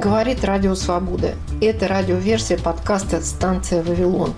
Говорит Радио Свобода. Это радиоверсия подкаста «Станция Вавилон».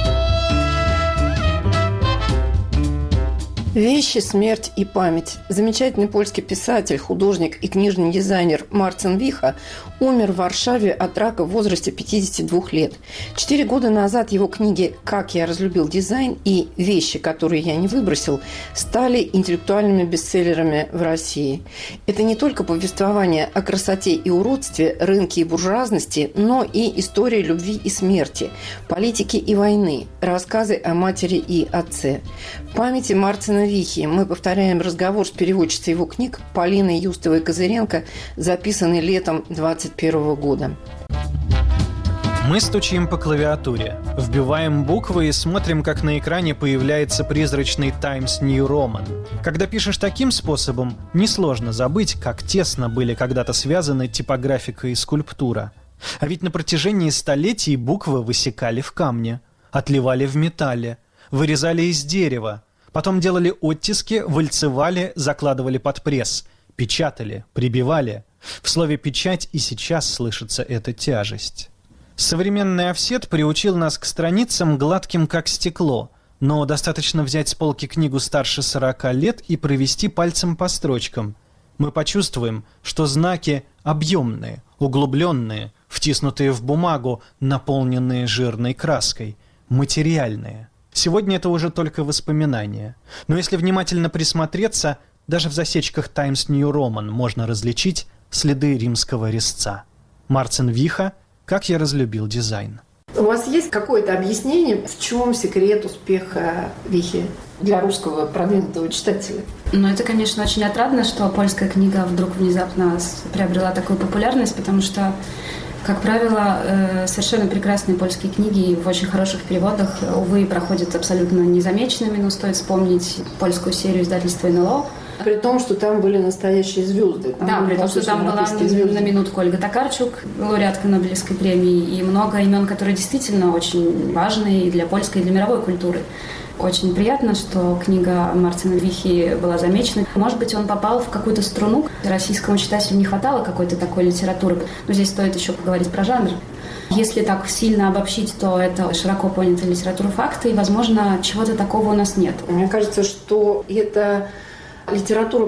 «Вещи, смерть и память». Замечательный польский писатель, художник и книжный дизайнер Марцин Виха умер в Варшаве от рака в возрасте 52 лет. 4 года назад его книги «Как я разлюбил дизайн» и «Вещи, которые я не выбросил» стали интеллектуальными бестселлерами в России. Это не только повествование о красоте и уродстве, рынке и буржуазности, но и история любви и смерти, политики и войны, рассказы о матери и отце. В памяти Марцина Вихи мы повторяем разговор с переводчицей его книг Полиной Юстовой-Козыренко, записанный летом 2021 года. Мы стучим по клавиатуре, вбиваем буквы и смотрим, как на экране появляется призрачный Times New Roman. Когда пишешь таким способом, несложно забыть, как тесно были когда-то связаны типографика и скульптура. А ведь на протяжении столетий буквы высекали в камне, отливали в металле, вырезали из дерева, потом делали оттиски, вальцевали, закладывали под пресс, печатали, прибивали. В слове «печать» и сейчас слышится эта тяжесть. Современный офсет приучил нас к страницам гладким, как стекло, но достаточно взять с полки книгу старше 40 лет и провести пальцем по строчкам. Мы почувствуем, что знаки объемные, углубленные, втиснутые в бумагу, наполненные жирной краской, материальные. Сегодня это уже только воспоминания. Но если внимательно присмотреться, даже в засечках Times New Roman можно различить следы римского резца. Марцин Виха «Как я разлюбил дизайн». У вас есть какое-то объяснение, в чем секрет успеха Вихи для русского продвинутого читателя? Это, конечно, очень отрадно, что польская книга вдруг внезапно приобрела такую популярность, потому что, как правило, совершенно прекрасные польские книги в очень хороших переводах, увы, проходят абсолютно незамеченными, но стоит вспомнить польскую серию издательства НЛО. При том, что там были настоящие звезды. Да, при том, что там была на минутку Ольга Токарчук, лауреатка Нобелевской премии, и много имен, которые действительно очень важны и для польской, и для мировой культуры. Очень приятно, что книга Марцина Вихи была замечена. Может быть, он попал в какую-то струну. Российскому читателю не хватало какой-то такой литературы. Но здесь стоит еще поговорить про жанр. Если так сильно обобщить, то это широко понятая литература факты, и, возможно, чего-то такого у нас нет. Мне кажется, что это литература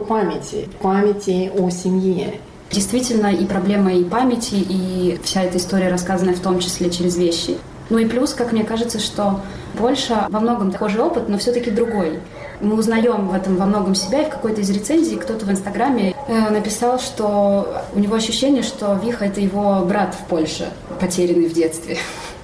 памяти о семье. Действительно, и проблема и памяти, и вся эта история, рассказанная в том числе через вещи. И плюс, как мне кажется, что Польша во многом похожий опыт, но все-таки другой. Мы узнаем в этом во многом себя, и в какой-то из рецензий кто-то в Инстаграме написал, что у него ощущение, что Виха – это его брат в Польше, потерянный в детстве.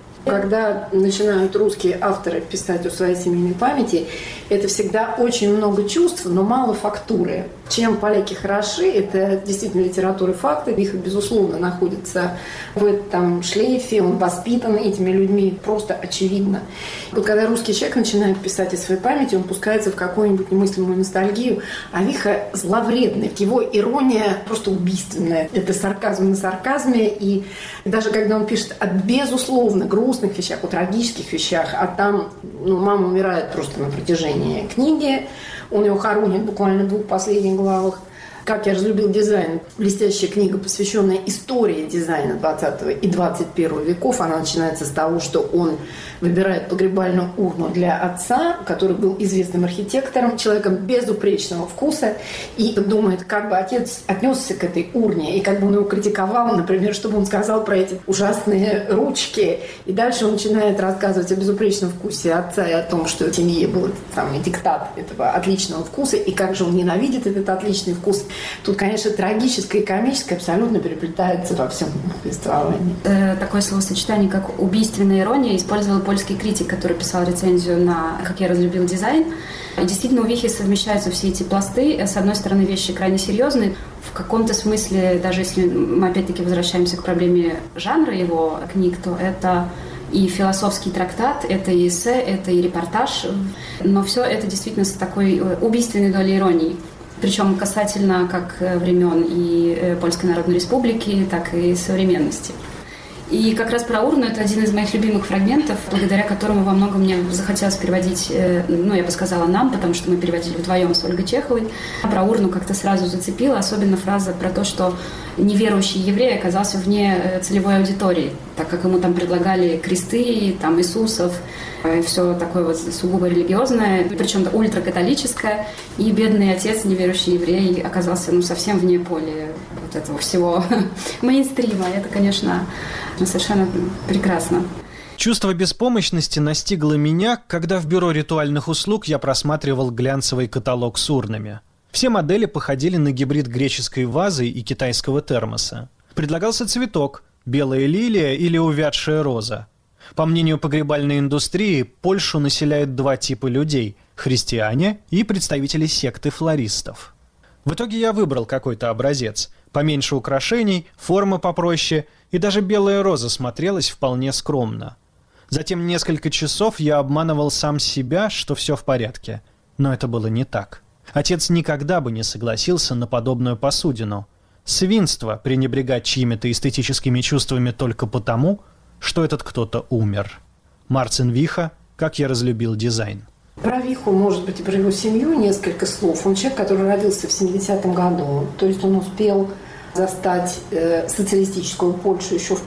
Когда начинают русские авторы писать о своей семейной памяти, это всегда очень много чувств, но мало фактуры. Чем поляки хороши, это действительно литература факты. Виха, безусловно, находится в этом шлейфе, он воспитан этими людьми, просто очевидно. Когда русский человек начинает писать о своей памяти, он пускается в какую-нибудь немыслимую ностальгию, а Виха зловредный. Его ирония просто убийственная. Это сарказм на сарказме, и даже когда он пишет о безусловно грустных вещах, о трагических вещах, а там мама умирает просто на протяжении книги, он его хоронит буквально в 2 последних главах. «Как я разлюбил дизайн» – блестящая книга, посвященная истории дизайна 20 и 21 веков. Она начинается с того, что он выбирает погребальную урну для отца, который был известным архитектором, человеком безупречного вкуса, и думает, как бы отец отнесся к этой урне, и как бы он его критиковал, например, чтобы он сказал про эти ужасные ручки. И дальше он начинает рассказывать о безупречном вкусе отца и о том, что в семье был самый диктат этого отличного вкуса, и как же он ненавидит этот отличный вкус. Тут, конечно, трагическое и комическое абсолютно переплетается во всем повествовании. Такое словосочетание, как убийственная ирония, использовал польский критик, который писал рецензию на «Как я разлюбил дизайн». И действительно, у Вихи совмещаются все эти пласты. С одной стороны, вещи крайне серьезные. В каком-то смысле, даже если мы опять-таки возвращаемся к проблеме жанра его книг, то это и философский трактат, это и эссе, это и репортаж. Но все это действительно с такой убийственной долей иронии. Причем касательно как времен и Польской Народной Республики, так и современности. И как раз про урну — это один из моих любимых фрагментов, благодаря которому во многом мне захотелось переводить, я бы сказала нам, потому что мы переводили вдвоем с Ольгой Чеховой. Про урну как-то сразу зацепила, особенно фраза про то, что неверующий еврей оказался вне целевой аудитории, так как ему там предлагали кресты, там Иисусов, и все такое вот сугубо религиозное, причем ультракатолическое, и бедный отец, неверующий еврей, оказался совсем вне поля вот этого всего мейнстрима. Это, конечно, совершенно прекрасно. Чувство беспомощности настигло меня, когда в бюро ритуальных услуг я просматривал глянцевый каталог с урнами. Все модели походили на гибрид греческой вазы и китайского термоса. Предлагался цветок – белая лилия или увядшая роза. По мнению погребальной индустрии, Польшу населяют два типа людей – христиане и представители секты флористов. В итоге я выбрал какой-то образец. Поменьше украшений, форма попроще, и даже белая роза смотрелась вполне скромно. Затем несколько часов я обманывал сам себя, что все в порядке. Но это было не так. Отец никогда бы не согласился на подобную посудину. Свинство пренебрегать чьими-то эстетическими чувствами только потому, что этот кто-то умер. Марцин Виха «Как я разлюбил дизайн». Про Виху, может быть, и про его семью несколько слов. Он человек, который родился в 70-м году. То есть он успел застать социалистическую Польшу еще.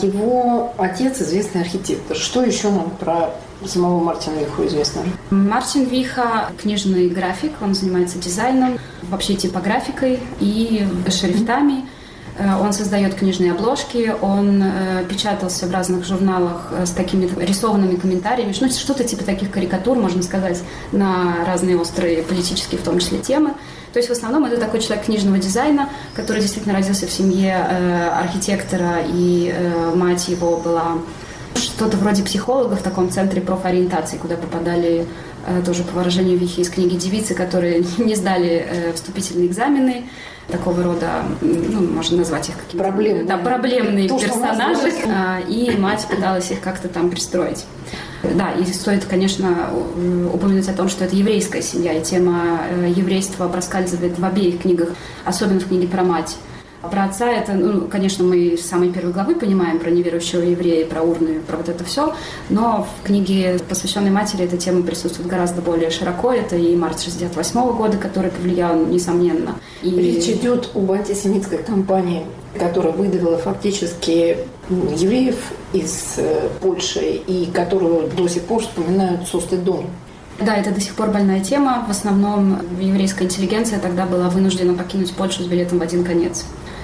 Его отец – известный архитектор. Что еще нам про самого Мартина Виху известно? Мартин Виха – книжный график. Он занимается дизайном, вообще типографикой и шрифтами. Он создает книжные обложки, он печатался в разных журналах с такими рисованными комментариями, что-то типа таких карикатур, можно сказать, на разные острые политические, в том числе, темы. То есть в основном это такой человек книжного дизайна, который действительно родился в семье архитектора, и мать его была что-то вроде психолога в таком центре профориентации, куда попадали, тоже по выражению Вихи из книги, девицы, которые не сдали вступительные экзамены, такого рода, можно назвать их какими-то проблемные персонажи, и мать пыталась их как-то там пристроить. Да, и стоит, конечно, упомянуть о том, что это еврейская семья, и тема еврейства проскальзывает в обеих книгах, особенно в книге про мать. Про отца это, конечно, мы с самой первой главы понимаем про неверующего еврея, про урны, про вот это все, но в книге, посвященной матери, эта тема присутствует гораздо более широко. Это и март 68 года, который повлиял, несомненно. Речь идет об антисемитской кампании, которая выдавила фактически евреев из Польши и которую до сих пор вспоминают «Состый дом». Да, это до сих пор больная тема. В основном еврейская интеллигенция тогда была вынуждена покинуть Польшу с билетом в один конец.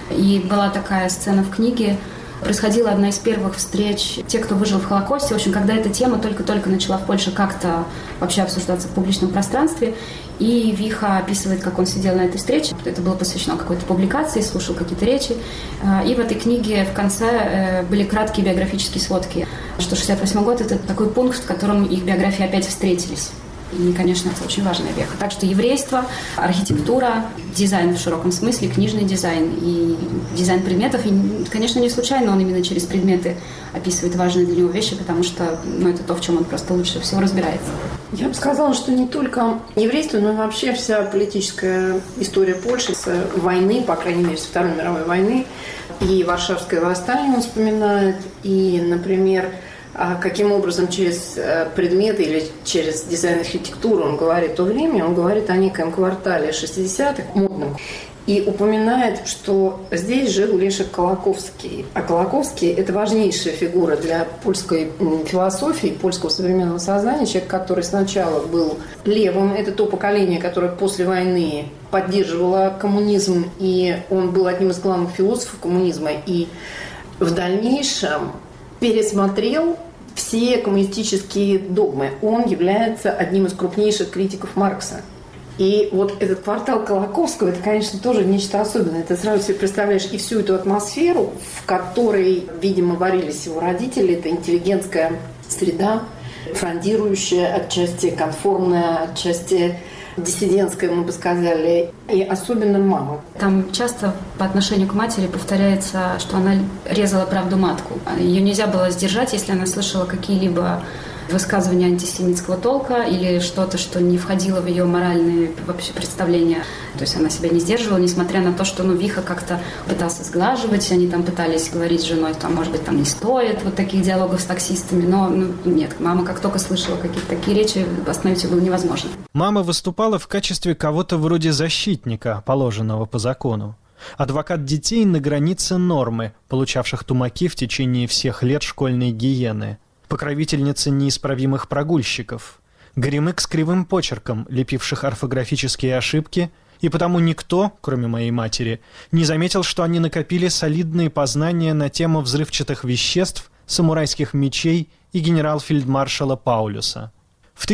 И была такая сцена в книге. Происходила одна из первых встреч тех, кто выжил в Холокосте. В общем, когда эта тема только-только начала в Польше как-то вообще обсуждаться в публичном пространстве. И Виха описывает, как он сидел на этой встрече. Это было посвящено какой-то публикации, слушал какие-то речи. И в этой книге в конце были краткие биографические сводки. Что 68 год – это такой пункт, в котором их биографии опять встретились. И, конечно, это очень важная веха. Так что еврейство, архитектура, дизайн в широком смысле, книжный дизайн и дизайн предметов. И, конечно, не случайно он именно через предметы описывает важные для него вещи, потому что это то, в чем он просто лучше всего разбирается. Я бы сказала, что не только еврейство, но и вообще вся политическая история Польши с войны, по крайней мере, с Второй мировой войны, и Варшавское восстание он вспоминает, и, например, каким образом через предметы или через дизайн архитектуры он говорит о времени, он говорит о некоем квартале 60-х, модном, и упоминает, что здесь жил Лешек Колоковский. А Колоковский – это важнейшая фигура для польской философии, польского современного сознания, человек, который сначала был левым, это то поколение, которое после войны поддерживало коммунизм, и он был одним из главных философов коммунизма, и в дальнейшем пересмотрел все коммунистические догмы. Он является одним из крупнейших критиков Маркса. И вот этот квартал Колоковского, это, конечно, тоже нечто особенное. Ты сразу себе представляешь и всю эту атмосферу, в которой, видимо, варились его родители. Это интеллигентская среда, фрондирующая, отчасти конформная, отчасти диссидентская, мы бы сказали, и особенно мама. Там часто по отношению к матери повторяется, что она резала правду матку. Ее нельзя было сдержать, если она слышала какие-либо высказывания антисемитского толка или что-то, что не входило в ее моральные вообще представления. То есть она себя не сдерживала, несмотря на то, что Виха как-то пытался сглаживать, они там пытались говорить с женой, там, может быть, там не стоит вот таких диалогов с таксистами, но нет, мама как только слышала какие-то такие речи, остановить ее было невозможно. Мама выступала в качестве кого-то вроде защитника, положенного по закону. Адвокат детей на границе нормы, получавших тумаки в течение всех лет школьной гиены. Покровительница неисправимых прогульщиков. Горемык с кривым почерком, лепивших орфографические ошибки, и потому никто, кроме моей матери, не заметил, что они накопили солидные познания на тему взрывчатых веществ, самурайских мечей и генерал-фельдмаршала Паулюса. В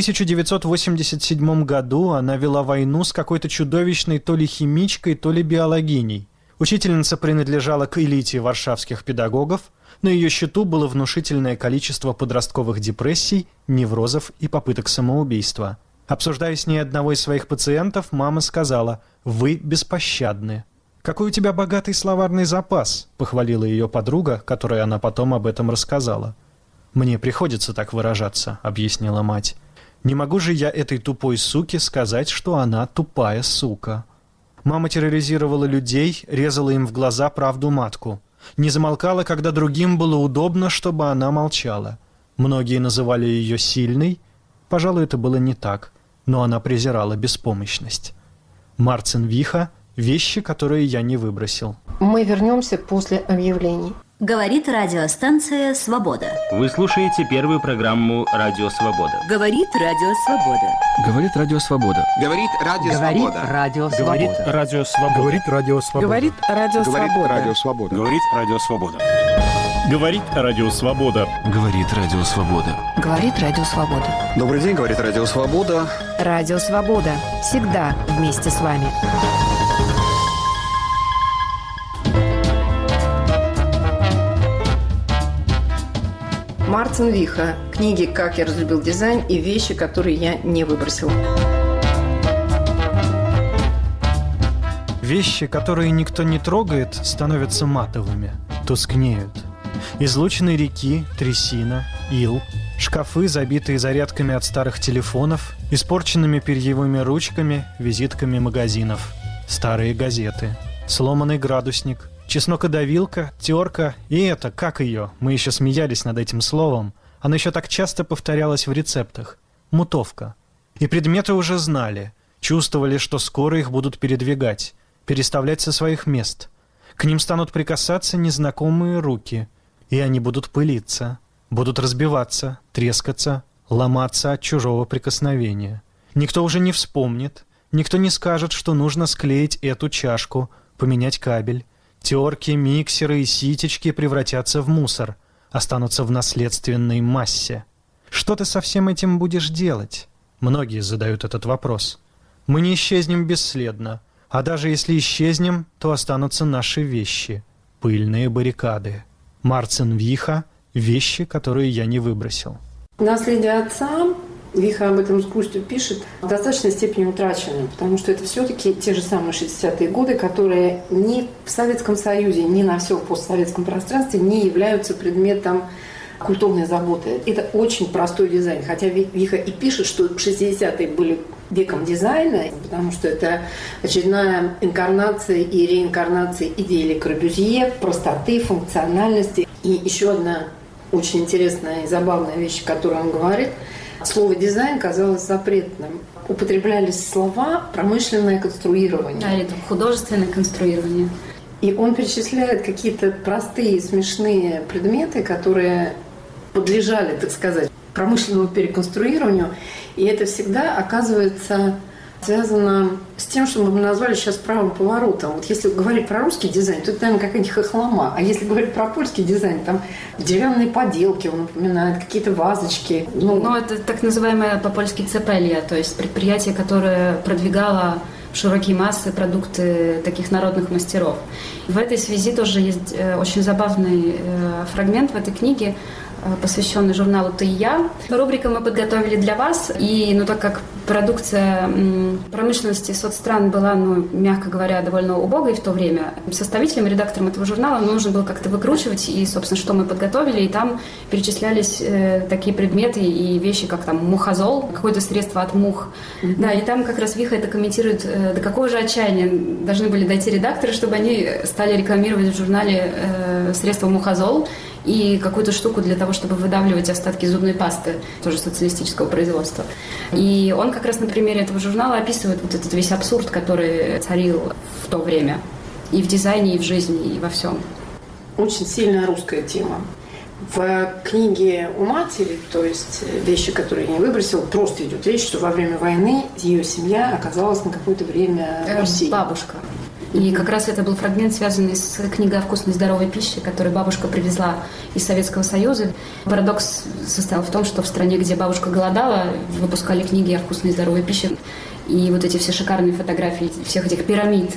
1987 году она вела войну с какой-то чудовищной то ли химичкой, то ли биологиней. Учительница принадлежала к элите варшавских педагогов, на ее счету было внушительное количество подростковых депрессий, неврозов и попыток самоубийства. Обсуждая с ней одного из своих пациентов, мама сказала: «Вы беспощадны». «Какой у тебя богатый словарный запас», — похвалила ее подруга, которой она потом об этом рассказала. «Мне приходится так выражаться», — объяснила мать. «Не могу же я этой тупой суке сказать, что она тупая сука». Мама терроризировала людей, резала им в глаза правду матку. Не замолкала, когда другим было удобно, чтобы она молчала. Многие называли ее сильной. Пожалуй, это было не так, но она презирала беспомощность. Марцин Виха – вещи, которые я не выбросил. Мы вернемся после объявлений. Говорит радиостанция «Свобода». Вы слушаете первую программу «Радио Свобода». Говорит Радио Свобода. Говорит Радио Свобода. Говорит Радио Свобода. Говорит Радио Свобода. Говорит Радио Свобода. Говорит Радио Свобода. Говорит Радио Свобода. Говорит Радио Свобода. Говорит Радио Свобода. Говорит Радио Свобода. Добрый день, говорит Радио Свобода. Радио Свобода. Всегда вместе с вами. Марцин Виха. Книги «Как я разлюбил дизайн» и «Вещи, которые я не выбросил». Вещи, которые никто не трогает, становятся матовыми, тускнеют. Излучины реки, трясина, ил, шкафы, забитые зарядками от старых телефонов, испорченными перьевыми ручками, визитками магазинов, старые газеты, сломанный градусник, чеснокодавилка, терка и это, как ее, мы еще смеялись над этим словом, оно еще так часто повторялось в рецептах, мутовка. И предметы уже знали, чувствовали, что скоро их будут передвигать, переставлять со своих мест. К ним станут прикасаться незнакомые руки, и они будут пылиться, будут разбиваться, трескаться, ломаться от чужого прикосновения. Никто уже не вспомнит, никто не скажет, что нужно склеить эту чашку, поменять кабель. Терки, миксеры и ситечки превратятся в мусор, останутся в наследственной массе. Что ты со всем этим будешь делать? Многие задают этот вопрос. Мы не исчезнем бесследно, а даже если исчезнем, то останутся наши вещи. Пыльные баррикады. Марцин Виха – вещи, которые я не выбросил. Наследие отца, Виха об этом с грустью пишет, в достаточной степени утрачено, потому что это все-таки те же самые 60-е годы, которые ни в Советском Союзе, ни на всем постсоветском пространстве не являются предметом культурной заботы. Это очень простой дизайн, хотя Виха и пишет, что 60-е были веком дизайна, потому что это очередная инкарнация и реинкарнация идеи Ле Корбюзье, простоты, функциональности. И еще одна очень интересная и забавная вещь, которую он говорит. Слово «дизайн» казалось запретным. Употреблялись слова «промышленное конструирование». Да, это художественное конструирование. И он перечисляет какие-то простые, смешные предметы, которые подлежали, так сказать, промышленному переконструированию. И это всегда оказывается связано с тем, что мы бы назвали сейчас правым поворотом. Вот если говорить про русский дизайн, то это, наверное, какая-нибудь хохлома. А если говорить про польский дизайн, там деревянные поделки, он напоминает, какие-то вазочки. Ну, это так называемое по-польски цепелья, то есть предприятие, которое продвигало в широкие массы продукты таких народных мастеров. В этой связи тоже есть очень забавный фрагмент в этой книге. посвященный журналу «Ты и я». Рубрика мы подготовили для вас, и так как продукция промышленности соцстран была, мягко говоря, довольно убогой в то время, составителям и редакторам этого журнала нужно было как-то выкручивать, и, собственно, что мы подготовили, и там перечислялись такие предметы и вещи, как там мухозол, какое-то средство от мух. Да, и там как раз Виха это комментирует, до какого же отчаяния должны были дойти редакторы, чтобы они стали рекламировать в журнале средство мухозол и какую-то штуку для того, чтобы выдавливать остатки зубной пасты, тоже социалистического производства. И он как раз на примере этого журнала описывает вот этот весь абсурд, который царил в то время и в дизайне, и в жизни, и во всем. Очень сильная русская тема. В книге у матери, то есть вещи, которые я не выбросила, просто идет речь, что во время войны ее семья оказалась на какое-то время в России. Бабушка. И как раз это был фрагмент, связанный с книгой о вкусной и здоровой пище, которую бабушка привезла из Советского Союза. Парадокс состоял в том, что в стране, где бабушка голодала, выпускали книги о вкусной и здоровой пище. И вот эти все шикарные фотографии всех этих пирамид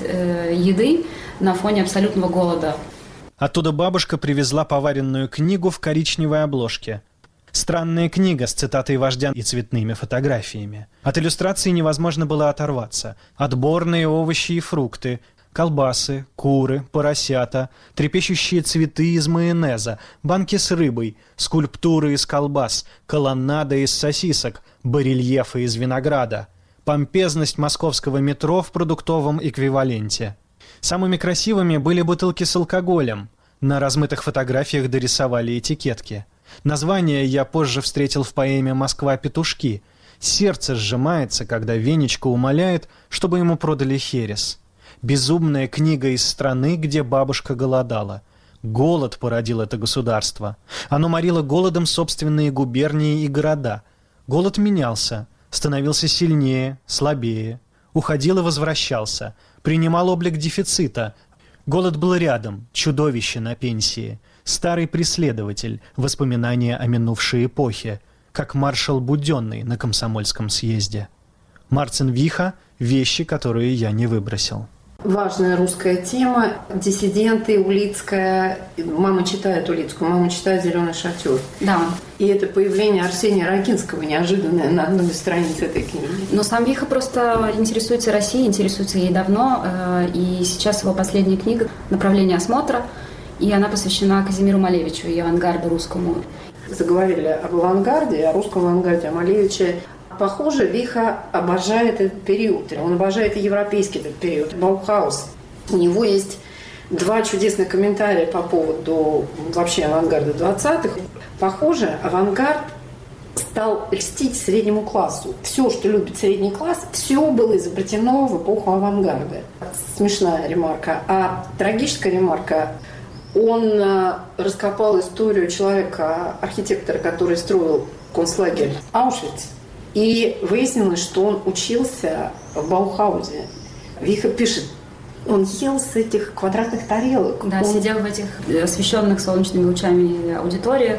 еды на фоне абсолютного голода. Оттуда бабушка привезла поваренную книгу в коричневой обложке. Странная книга с цитатой вождя и цветными фотографиями. От иллюстрации невозможно было оторваться. Отборные овощи и фрукты, колбасы, куры, поросята, трепещущие цветы из майонеза, банки с рыбой, скульптуры из колбас, колоннада из сосисок, барельефы из винограда, помпезность московского метро в продуктовом эквиваленте. Самыми красивыми были бутылки с алкоголем. На размытых фотографиях дорисовали этикетки. Название я позже встретил в поэме «Москва-петушки». Сердце сжимается, когда Венечка умоляет, чтобы ему продали херес. Безумная книга из страны, где бабушка голодала. Голод породил это государство. Оно морило голодом собственные губернии и города. Голод менялся, становился сильнее, слабее, уходил и возвращался, принимал облик дефицита. Голод был рядом, чудовище на пенсии, старый преследователь, воспоминания о минувшей эпохе, как маршал Буденный на Комсомольском съезде. Марцин Виха – вещи, которые я не выбросил. Важная русская тема. Диссиденты, Улицкая. Мама читает Улицкую, мама читает «Зеленый шатер». Да. И это появление Арсения Рогинского неожиданное на одной из страниц этой книги. Но сам Виха просто интересуется Россией, интересуется ей давно. И сейчас его последняя книга «Направление осмотра». И она посвящена Казимиру Малевичу и авангарду русскому. Заговорили об авангарде, о русском авангарде, о Малевиче. Похоже, Виха обожает этот период. Он обожает и европейский этот период. Баухаус. У него есть два чудесных комментария по поводу вообще авангарда 20-х. Похоже, авангард стал льстить среднему классу. Все, что любит средний класс, все было изобретено в эпоху авангарда. Смешная ремарка. А трагическая ремарка. Он раскопал историю человека, архитектора, который строил концлагерь Аушвиц. И выяснилось, что он учился в Баухаузе. Виха пишет, он ел с этих квадратных тарелок. Да, сидел в этих освещенных солнечными лучами аудиториях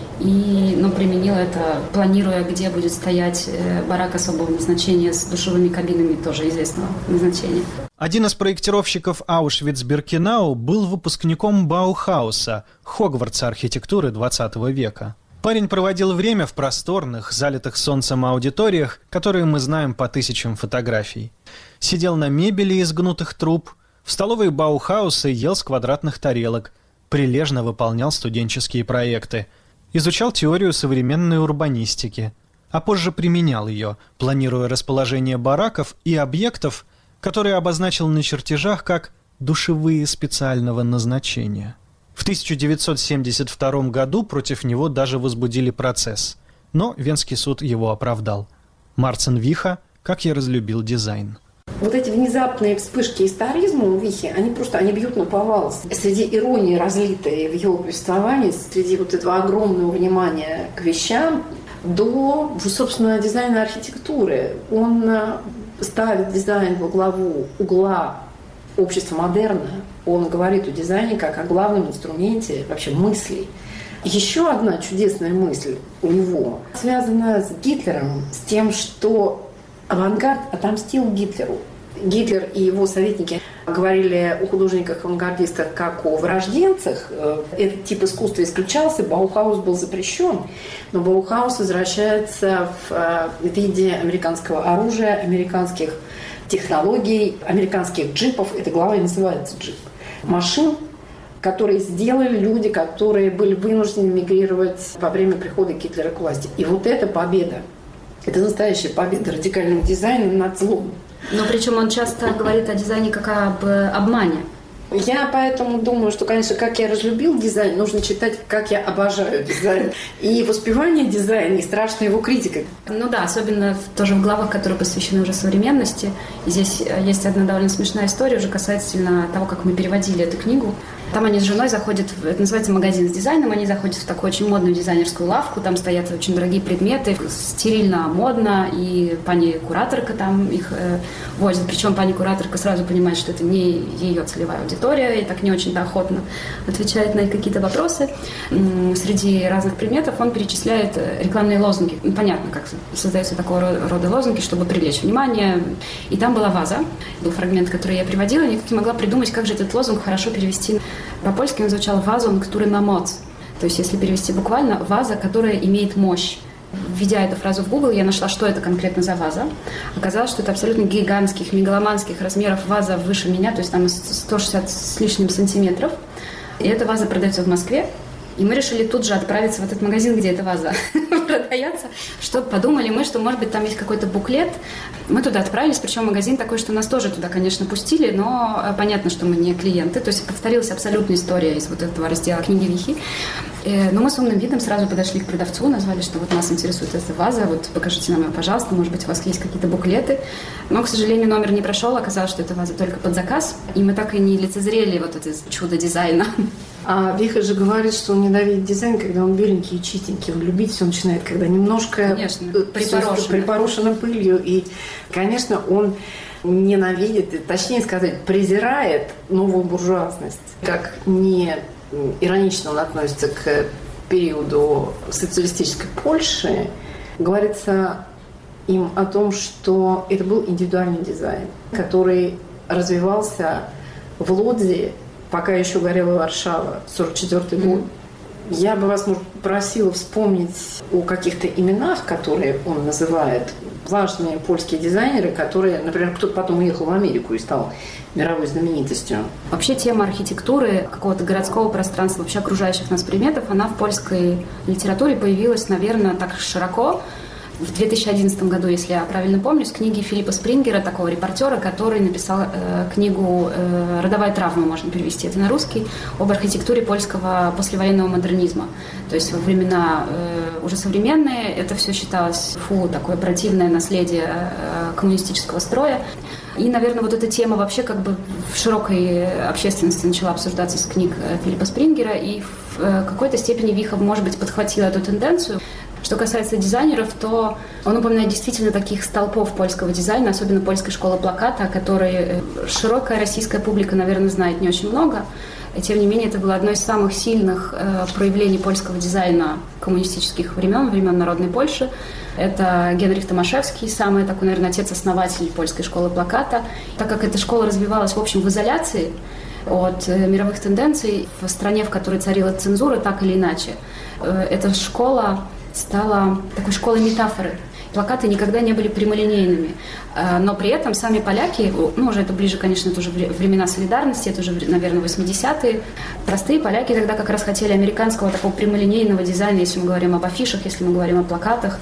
и применил это, планируя, где будет стоять барак особого назначения с душевыми кабинами, тоже известного назначения. Один из проектировщиков Аушвиц-Биркенау был выпускником Баухауса, Хогвартса архитектуры 20 века. Парень проводил время в просторных, залитых солнцем аудиториях, которые мы знаем по тысячам фотографий. Сидел на мебели из гнутых труб, в столовой Баухауса ел с квадратных тарелок, прилежно выполнял студенческие проекты, изучал теорию современной урбанистики, а позже применял ее, планируя расположение бараков и объектов, которые обозначил на чертежах как «душевые специального назначения». В 1972 году против него даже возбудили процесс, но Венский суд его оправдал. Марцин Виха «Как я разлюбил дизайн». Вот эти внезапные вспышки историзма у Вихи, они бьют наповал. Среди иронии, разлитой в его повествовании, среди вот этого огромного внимания к вещам, до, собственно, дизайна архитектуры. Он ставит дизайн во главу угла общества модерна. Он говорит о дизайне как о главном инструменте вообще мыслей. Еще одна чудесная мысль у него связана с Гитлером, с тем, что авангард отомстил Гитлеру. Гитлер и его советники говорили о художниках-авангардистах как о вырожденцах. Этот тип искусства исключался, Баухаус был запрещен. Но Баухаус возвращается в виде американского оружия, американских технологий, американских джипов. Эта глава и называется «Джип». Машин, которые сделали люди, которые были вынуждены мигрировать во время прихода Гитлера к власти. И вот эта победа, это настоящая победа радикального дизайна над злом. Но причем он часто говорит о дизайне как об обмане. Я поэтому думаю, что, конечно, как я разлюбил дизайн, нужно читать, как я обожаю дизайн. И воспевание дизайна, и страшная его критика. Ну да, особенно тоже в главах, которые посвящены уже современности. И здесь есть одна довольно смешная история, уже касательно того, как мы переводили эту книгу. Там они с женой заходят, это называется магазин с дизайном, они заходят в такую очень модную дизайнерскую лавку, там стоят очень дорогие предметы, стерильно, модно, и пани-кураторка там их возит. Причем пани-кураторка сразу понимает, что это не ее целевая аудитория, и так не очень-то охотно отвечает на какие-то вопросы. Среди разных предметов он перечисляет рекламные лозунги. Понятно, как создаются такого рода лозунги, чтобы привлечь внимание. И там была ваза, был фрагмент, который я приводила, и никак не могла придумать, как же этот лозунг хорошо перевести. По-польски он звучал «вазон, который на моц». То есть, если перевести буквально, ваза, которая имеет мощь. Введя эту фразу в Google, я нашла, что это конкретно за ваза. Оказалось, что это абсолютно гигантских, мегаломанских размеров ваза выше меня, то есть там 160 с лишним сантиметров. И эта ваза продается в Москве. И мы решили тут же отправиться в этот магазин, где эта ваза продается, что подумали мы, что, может быть, там есть какой-то буклет. Мы туда отправились, причем магазин такой, что нас тоже туда, конечно, пустили, но понятно, что мы не клиенты. То есть повторилась абсолютная история из вот этого раздела книги Вихи. Но мы с умным видом сразу подошли к продавцу, назвали, что вот нас интересует эта ваза, вот покажите нам ее, пожалуйста, может быть, у вас есть какие-то буклеты. Но, к сожалению, номер не прошел, оказалось, что эта ваза только под заказ, и мы так и не лицезрели вот это чудо дизайна. А Виха же говорит, что он ненавидит дизайн, когда он беленький и чистенький. Он любить все начинает, когда немножко припорошено пылью. И, конечно, он ненавидит, точнее сказать, презирает новую буржуазность. Как не иронично он относится к периоду социалистической Польши, говорится им о том, что это был индивидуальный дизайн, который развивался в Лодзи, пока еще горела Варшава, 1944 год. Я бы вас, может, просила вспомнить о каких-то именах, которые он называет. Важные польские дизайнеры, которые, например, кто-то потом уехал в Америку и стал мировой знаменитостью. Вообще тема архитектуры, какого-то городского пространства, вообще окружающих нас предметов, она в польской литературе появилась, наверное, так широко. В 2011 году, если я правильно помню, с книги Филиппа Спрингера, такого репортера, который написал книгу «Родовая травма», можно перевести это на русский, об архитектуре польского послевоенного модернизма. То есть во времена уже современные это все считалось такое противное наследие коммунистического строя. И, наверное, вот эта тема вообще как бы в широкой общественности начала обсуждаться с книг Филиппа Спрингера, и в какой-то степени Виха, может быть, подхватила эту тенденцию. Что касается дизайнеров, то он упоминает действительно таких столпов польского дизайна, особенно польской школы плаката, о которой широкая российская публика, наверное, знает не очень много. И, тем не менее, это было одно из самых сильных проявлений польского дизайна коммунистических времен Народной Польши. Это Генрих Томашевский, самый такой, наверное, отец-основатель польской школы плаката. Так как эта школа развивалась, в общем, в изоляции от мировых тенденций, в стране, в которой царила цензура, так или иначе, эта школа стала такой школой метафоры. Плакаты никогда не были прямолинейными. Но при этом сами поляки, уже это ближе, конечно, это уже времена солидарности, это уже, наверное, 80-е. Простые поляки тогда как раз хотели американского такого прямолинейного дизайна, если мы говорим об афишах, если мы говорим о плакатах.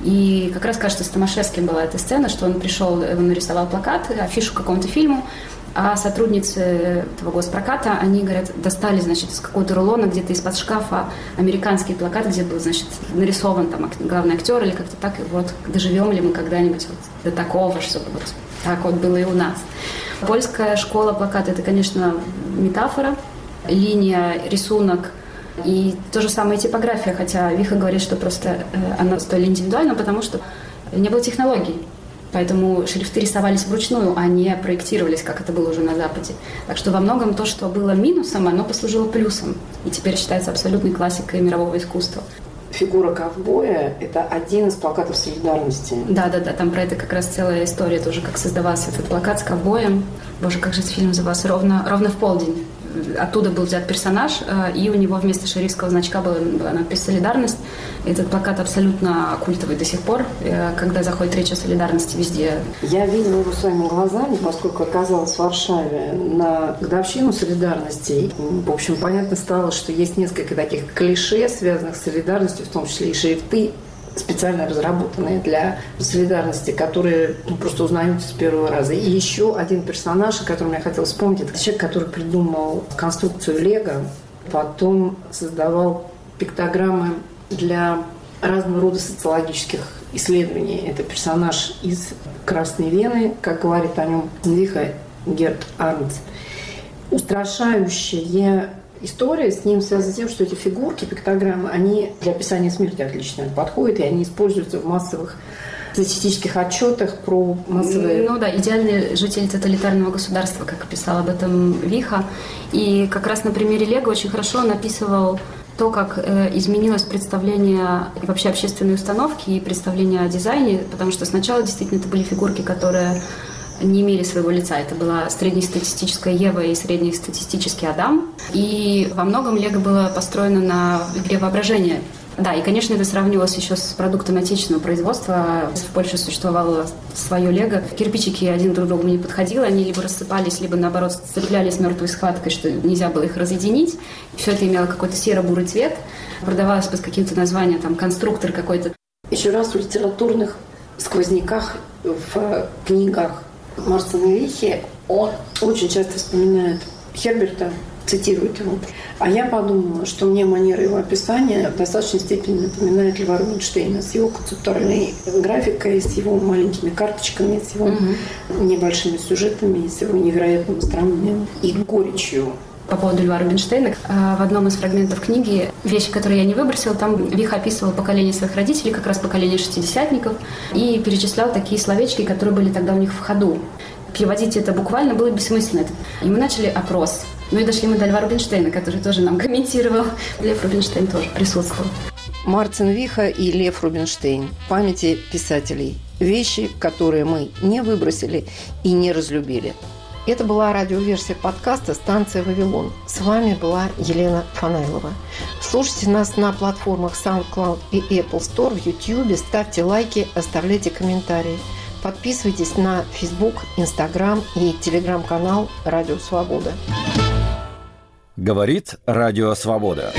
И как раз, кажется, с Томашевским была эта сцена, что он пришел, он нарисовал плакат, афишу к какому-то фильму, а сотрудницы этого госпроката, они, говорят, достали, значит, из какого-то рулона, где-то из-под шкафа американский плакат, где был, значит, нарисован там главный актер или как-то так, и вот доживем ли мы когда-нибудь вот до такого, чтобы вот так вот было и у нас. Польская школа плаката – это, конечно, метафора, линия, рисунок, и то же самое типография, хотя Виха говорит, что просто она столь индивидуальна, потому что не было технологий. Поэтому шрифты рисовались вручную, а не проектировались, как это было уже на Западе. Так что во многом то, что было минусом, оно послужило плюсом. И теперь считается абсолютной классикой мирового искусства. фигура ковбоя – это один из плакатов солидарности. Да, там про это как раз целая история тоже, как создавался этот плакат с ковбоем. Боже, как же этот фильм назывался? «Ровно в полдень». Оттуда был взят персонаж, и у него вместо шерифского значка была надпись «Солидарность». Этот плакат абсолютно культовый до сих пор, когда заходит речь о солидарности везде. Я видела его своими глазами, поскольку оказалась в Варшаве на годовщину солидарности. В общем, понятно стало, что есть несколько таких клише, связанных с солидарностью, в том числе и шрифты, специально разработанные для солидарности, которые просто узнаются с первого раза. И еще один персонаж, о котором я хотела вспомнить, это человек, который придумал конструкцию Лего, потом создавал пиктограммы для разного рода социологических исследований. Это персонаж из «Красной Вены», как говорит о нем Виха Герт Арндт. Устрашающая история с ним связана с тем, что эти фигурки, пиктограммы, они для описания смерти отлично подходят, и они используются в массовых статистических отчетах про массовые... Ну да, идеальный житель тоталитарного государства, как писал об этом Виха. И как раз на примере Лего очень хорошо он описывал то, как изменилось представление вообще общественной установки и представление о дизайне, потому что сначала действительно это были фигурки, которые не имели своего лица. Это была среднестатистическая Ева и среднестатистический Адам. И во многом Лего было построено на игре воображения. Да, и, конечно, это сравнивалось еще с продуктом отечественного производства. В Польше существовало свое Лего. Кирпичики один друг другу не подходили, они либо рассыпались, либо, наоборот, сцеплялись мертвой схваткой, что нельзя было их разъединить. Все это имело какой-то серо-бурый цвет. Продавалось под каким-то названием, там, конструктор какой-то. Еще раз в литературных сквозняках, в книгах Марцена Вихи он очень часто вспоминает Херберта, цитирует его. А я подумала, что мне манера его описания в достаточной степени напоминает Льва Рубинштейна с его концептуальной графикой, с его маленькими карточками, с его небольшими сюжетами, с его невероятным остроумием и горечью. По поводу Льва Рубинштейна, в одном из фрагментов книги, вещи, которые я не выбросила, там Виха описывал поколение своих родителей, как раз поколение шестидесятников, и перечислял такие словечки, которые были тогда у них в ходу. Переводить это буквально было бессмысленно. И мы начали опрос. Ну и дошли мы до Льва Рубинштейна, который тоже нам комментировал. Лев Рубинштейн тоже присутствовал. Марцен Виха и Лев Рубинштейн. Памяти писателей. Вещи, которые мы не выбросили и не разлюбили. Это была радиоверсия подкаста «Станция Вавилон». С вами была Елена Фанайлова. Слушайте нас на платформах SoundCloud и Apple Store, в YouTube, ставьте лайки, оставляйте комментарии. Подписывайтесь на Facebook, Instagram и Telegram-канал «Радио Свобода». Говорит Радио Свобода.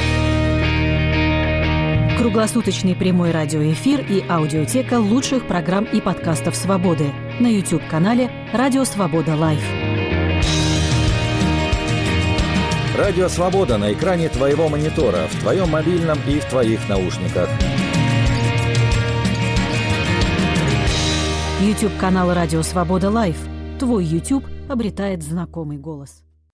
Круглосуточный прямой радиоэфир и аудиотека лучших программ и подкастов «Свободы» на YouTube-канале «Радио Свобода Лайв». Радио Свобода на экране твоего монитора, в твоем мобильном и в твоих наушниках. YouTube-канал «Радио Свобода Лайв». Твой YouTube обретает знакомый голос.